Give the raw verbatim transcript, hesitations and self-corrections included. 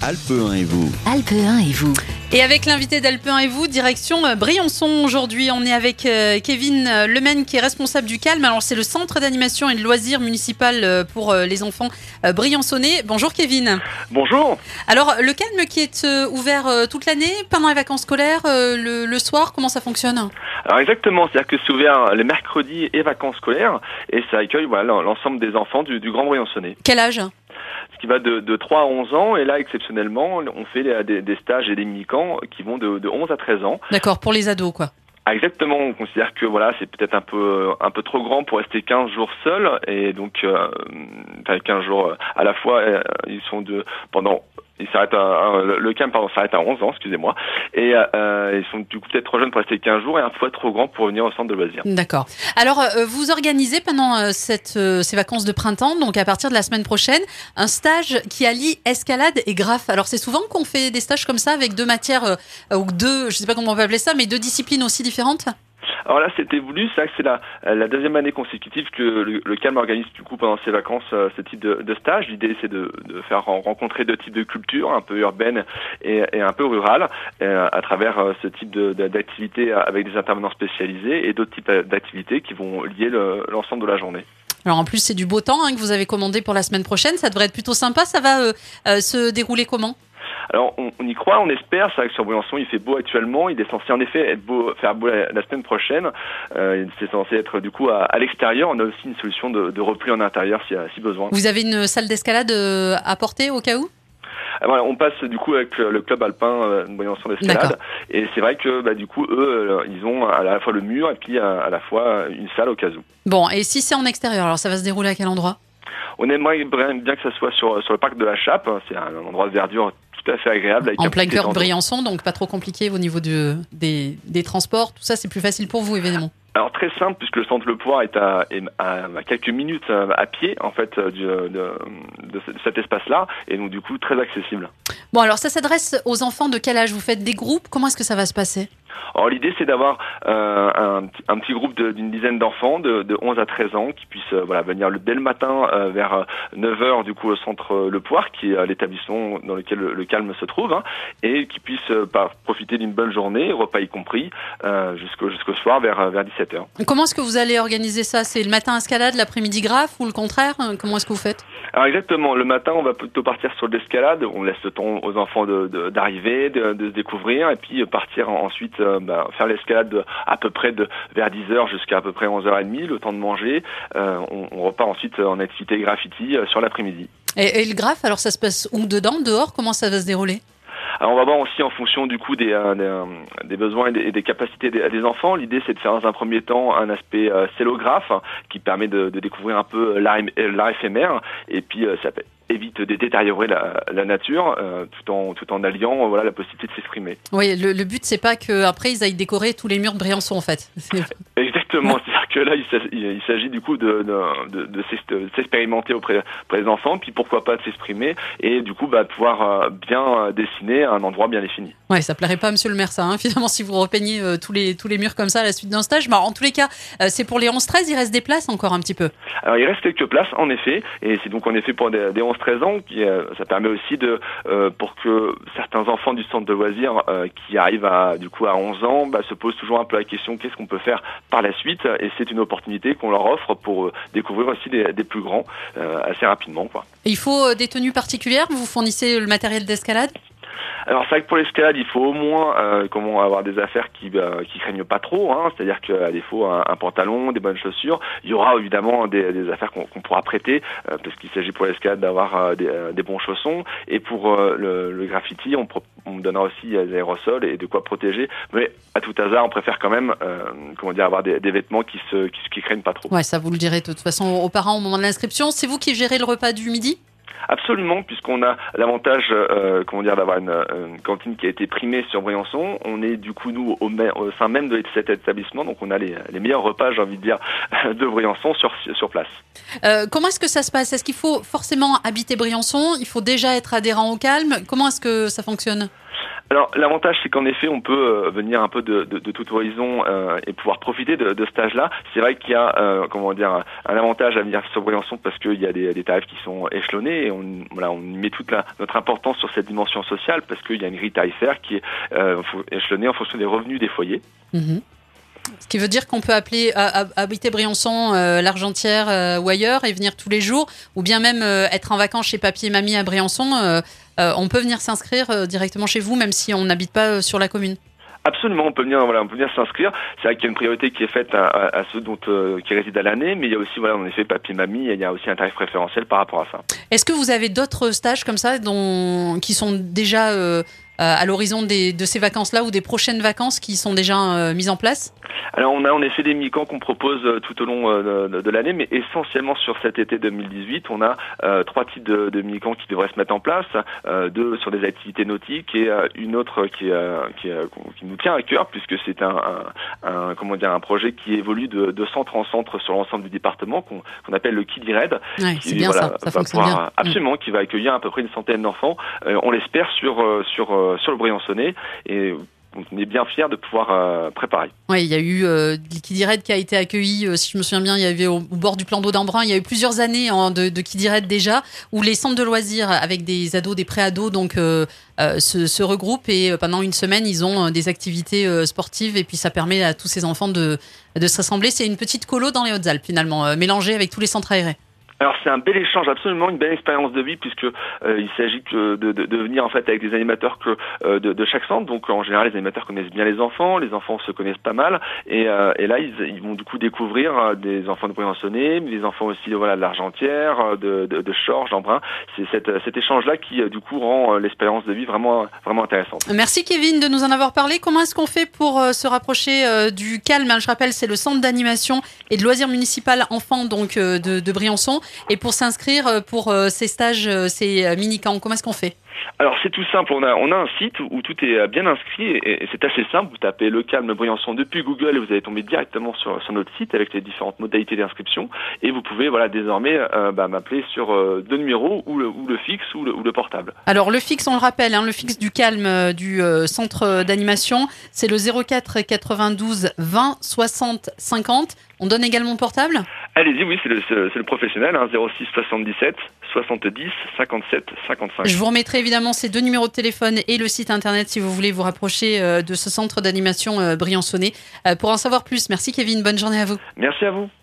Alpe un et vous. Alpe un et vous. Et avec l'invité d'Alpe un et vous, direction Briançon aujourd'hui. On est avec Kevin Lemaine qui est responsable du Calme. Alors c'est le centre d'animation et de loisirs municipal pour les enfants briançonnais. Bonjour Kevin. Bonjour. Alors le Calme qui est ouvert toute l'année, pendant les vacances scolaires, le, le soir, comment ça fonctionne ? Alors exactement, c'est-à-dire que c'est ouvert les mercredis et vacances scolaires et ça accueille voilà, l'ensemble des enfants du, du Grand Briançonnais. Quel âge ? Ce qui va de, de trois à onze ans, et là, exceptionnellement, on fait des, des stages et des mini-camps qui vont de, de onze à treize ans. D'accord, pour les ados, quoi. Ah, exactement, on considère que voilà, c'est peut-être un peu un peu trop grand pour rester quinze jours seuls, et donc euh, enfin, quinze jours à la fois, euh, ils sont de pendant ils s'arrêtent à, à, le camp pardon s'arrête à onze ans, excusez-moi, et euh, ils sont du coup peut-être trop jeunes pour rester quinze jours et un peu trop grands pour venir au centre de loisirs. D'accord. Alors euh, vous organisez pendant euh, cette euh, ces vacances de printemps, donc à partir de la semaine prochaine, un stage qui allie escalade et graphe. Alors c'est souvent qu'on fait des stages comme ça avec deux matières euh, ou deux, je sais pas comment on peut appeler ça, mais deux disciplines aussi différentes. Alors là, c'était voulu, c'est vrai que c'est la, la deuxième année consécutive que le, le Calme organise du coup pendant ses vacances euh, ce type de, de stage. L'idée, c'est de, de faire rencontrer deux types de cultures, un peu urbaines et, et un peu rurales, euh, à travers euh, ce type de, de, d'activités avec des intervenants spécialisés et d'autres types d'activités qui vont lier le, l'ensemble de la journée. Alors en plus, c'est du beau temps hein, que vous avez commandé pour la semaine prochaine. Ça devrait être plutôt sympa. Ça va euh, euh, se dérouler comment ? Alors on, on y croit, on espère. C'est vrai que sur Briançon il fait beau actuellement. Il est censé en effet être beau, faire beau la, la semaine prochaine. Euh, c'est censé être du coup à, à l'extérieur. On a aussi une solution de, de repli en intérieur si, si besoin. Vous avez une salle d'escalade à porter au cas où ? Voilà, on passe du coup avec le club alpin euh, Briançon d'escalade. D'accord. Et c'est vrai que bah, du coup eux ils ont à la fois le mur et puis à, à la fois une salle au cas où. Bon, et si c'est en extérieur, alors ça va se dérouler à quel endroit ? On aimerait bien que ça soit sur, sur le parc de la Chape. C'est un endroit de verdure tout à fait agréable. Avec en plein cœur de Briançon, donc pas trop compliqué au niveau de, des, des transports. Tout ça, c'est plus facile pour vous, évidemment. Alors très simple, puisque le centre Le Poire est à, à, à quelques minutes à pied en fait du, de, de cet espace-là, et donc du coup très accessible. Bon, alors ça s'adresse aux enfants de quel âge ? Vous faites des groupes ? Comment est-ce que ça va se passer ? Alors l'idée c'est d'avoir euh, un, un petit groupe de, d'une dizaine d'enfants de, de onze à treize ans qui puissent euh, voilà venir le, dès le matin euh, vers neuf heures du coup au centre euh, Le Poire qui est euh, l'établissement dans lequel le, le Calme se trouve hein, et qui puissent euh, par, profiter d'une bonne journée, repas y compris, euh, jusqu'au, jusqu'au soir vers, vers dix-sept heures. Comment est-ce que vous allez organiser ça ? C'est le matin escalade, l'après-midi graphe ou le contraire ? Comment est-ce que vous faites ? Alors exactement, le matin on va plutôt partir sur l'escalade, on laisse le temps aux enfants de, de, d'arriver, de, de se découvrir et puis partir ensuite euh, bah, faire l'escalade de, à peu près de vers dix heures jusqu'à à peu près onze heures trente, le temps de manger. Euh, on, on repart ensuite en activité graffiti euh, sur l'après-midi. Et, et le graphe, alors ça se passe où ? Dedans, dehors ? Comment ça va se dérouler ? Alors on va voir aussi en fonction du coup des, euh, des, euh, des besoins et des, et des capacités des, des enfants. L'idée c'est de faire dans un premier temps un aspect euh, scélographe hein, qui permet de, de découvrir un peu l'art, l'art éphémère et puis euh, ça évite de détériorer la, la nature euh, tout en tout en alliant euh, voilà la possibilité de s'exprimer. Oui, le, le but c'est pas que après ils aillent décorer tous les murs de Briançon en fait. Exactement, c'est-à-dire que là il s'agit du coup de de, de, de s'expérimenter auprès, auprès des enfants, puis pourquoi pas de s'exprimer et du coup bah pouvoir bien dessiner un endroit bien défini. Ouais, ça plairait pas à Monsieur le maire ça, hein, finalement si vous repeignez euh, tous les tous les murs comme ça à la suite d'un stage. Mais en tous les cas, euh, c'est pour les onze treize, il reste des places encore un petit peu. Alors il reste quelques places en effet, et c'est donc en effet pour des, des onze treize ans, qui, euh, ça permet aussi de euh, pour que certains enfants du centre de loisirs euh, qui arrivent à du coup à onze ans, bah, se posent toujours un peu la question qu'est-ce qu'on peut faire par la suite, et c'est une opportunité qu'on leur offre pour euh, découvrir aussi des, des plus grands euh, assez rapidement quoi. Et il faut euh, des tenues particulières, vous fournissez le matériel d'escalade ? Alors c'est vrai que pour l'escalade, il faut au moins euh, comment avoir des affaires qui euh, qui craignent pas trop, hein, c'est-à-dire qu'à défaut un, un pantalon, des bonnes chaussures. Il y aura évidemment des, des affaires qu'on, qu'on pourra prêter euh, parce qu'il s'agit pour l'escalade d'avoir euh, des, euh, des bons chaussons. Et pour euh, le, le graffiti, on, pro- on donnera aussi des aérosols et de quoi protéger. Mais à tout hasard, on préfère quand même euh, comment dire avoir des, des vêtements qui se qui, qui craignent pas trop. Ouais, ça vous le direz de toute façon aux parents au moment de l'inscription. C'est vous qui gérez le repas du midi ? Absolument, puisqu'on a l'avantage, euh, comment dire, d'avoir une, une cantine qui a été primée sur Briançon. On est du coup nous au, au sein même de cet établissement, donc on a les, les meilleurs repas, j'ai envie de dire, de Briançon sur sur place. Euh, comment est-ce que ça se passe ? Est-ce qu'il faut forcément habiter Briançon ? Il faut déjà être adhérent au Calme ? Comment est-ce que ça fonctionne ? Alors l'avantage c'est qu'en effet on peut euh, venir un peu de, de, de tout horizon euh, et pouvoir profiter de, de ce stage-là. C'est vrai qu'il y a euh, comment dire un, un avantage à venir sur Briançon parce qu'il y a des, des tarifs qui sont échelonnés et on voilà on met toute la, notre importance sur cette dimension sociale parce qu'il y a une grille tarifaire qui est euh, échelonnée en fonction des revenus des foyers. Mmh. Ce qui veut dire qu'on peut appeler à, à, habiter Briançon, euh, l'Argentière euh, ou ailleurs et venir tous les jours, ou bien même euh, être en vacances chez papy et mamie à Briançon. Euh, euh, on peut venir s'inscrire euh, directement chez vous, même si on n'habite pas euh, sur la commune. Absolument, on peut venir, voilà, on peut venir s'inscrire. C'est vrai qu'il y a une priorité qui est faite à, à, à ceux dont euh, qui résident à l'année, mais il y a aussi, voilà, en effet, papy, mamie, et il y a aussi un tarif préférentiel par rapport à ça. Est-ce que vous avez d'autres stages comme ça, dont qui sont déjà euh, à l'horizon des, de ces vacances-là ou des prochaines vacances qui sont déjà euh, mises en place? Alors on a en effet des mini-camps qu'on propose tout au long de, de, de l'année, mais essentiellement sur cet été deux mille dix-huit, on a euh, trois types de, de mini-camps qui devraient se mettre en place, euh, deux sur des activités nautiques et euh, une autre qui, euh, qui, euh, qui nous tient à cœur puisque c'est un, un, un comment dire un projet qui évolue de, de centre en centre sur l'ensemble du département qu'on, qu'on appelle le Kiddy Red. Ouais, qui, c'est bien voilà, ça, ça va fonctionne pouvoir, bien. Absolument, qui va accueillir à peu près une centaine d'enfants. Euh, on l'espère sur sur sur le Briançonnais et on est bien fiers de pouvoir euh, préparer. Oui, il y a eu euh, Kiddy Red qui a été accueilli, euh, si je me souviens bien, il y avait au, au bord du plan d'eau d'Embrun, il y a eu plusieurs années hein, de, de Kiddy Red déjà, où les centres de loisirs avec des ados, des pré-ados, donc euh, euh, se, se regroupent et euh, pendant une semaine, ils ont euh, des activités euh, sportives et puis ça permet à tous ces enfants de, de se rassembler. C'est une petite colo dans les Hautes-Alpes finalement, euh, mélangée avec tous les centres aérés. Alors c'est un bel échange, absolument une belle expérience de vie puisque euh, il s'agit que de, de, de venir en fait avec des animateurs que euh, de, de chaque centre. Donc en général les animateurs connaissent bien les enfants, les enfants se connaissent pas mal et, euh, et là ils, ils vont du coup découvrir euh, des enfants de Briançonnais, mais des enfants aussi voilà de l'Argentière, de, de, de Chorges, d'Embrun. C'est cette, cet échange-là qui euh, du coup rend euh, l'expérience de vie vraiment vraiment intéressante. Merci Kevin de nous en avoir parlé. Comment est-ce qu'on fait pour euh, se rapprocher euh, du Calme? Je rappelle, c'est le centre d'animation et de loisirs municipal enfants donc euh, de, de Briançon. Et pour s'inscrire pour euh, ces stages, euh, ces mini-camps, comment est-ce qu'on fait? Alors c'est tout simple, on a on a un site où tout est bien inscrit et, et c'est assez simple. Vous tapez Le Calme Briançon depuis Google et vous allez tomber directement sur sur notre site avec les différentes modalités d'inscription et vous pouvez voilà désormais euh, bah, m'appeler sur euh, deux numéros ou le ou le fixe ou le, ou le portable. Alors le fixe, on le rappelle, hein, le fixe du Calme euh, du euh, centre d'animation, c'est le zéro quatre quatre-vingt-douze vingt soixante cinquante. On donne également le portable? Allez-y, oui, c'est le, c'est le professionnel, hein, zéro six soixante-dix-sept soixante-dix cinquante-sept cinquante-cinq. Je vous remettrai évidemment ces deux numéros de téléphone et le site internet si vous voulez vous rapprocher euh, de ce centre d'animation euh, briançonnais. Euh, pour en savoir plus, merci Kevin, bonne journée à vous. Merci à vous.